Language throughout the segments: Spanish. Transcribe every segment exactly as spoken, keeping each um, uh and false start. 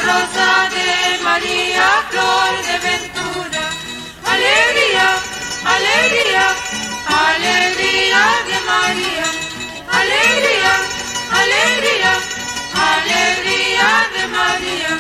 rosa de María, flor de ventura. Alegría, alegría, alegría de María. Alegría, alegría, alegría de María.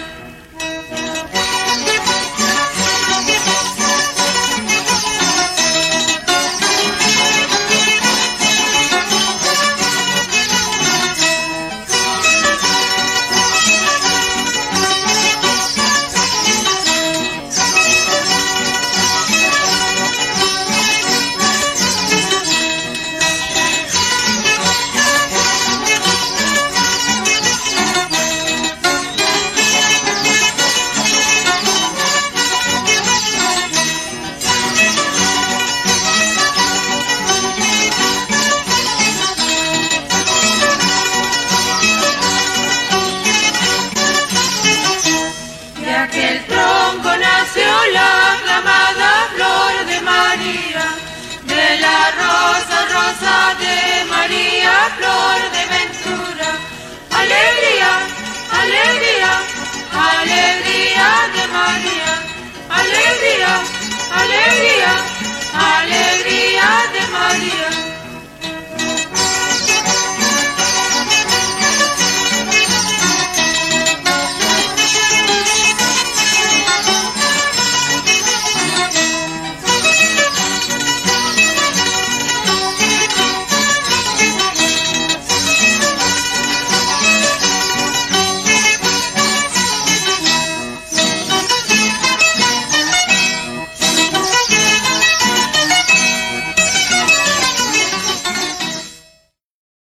La aclamada flor de María, de la rosa, rosa de María, flor de ventura. Alegría, alegría,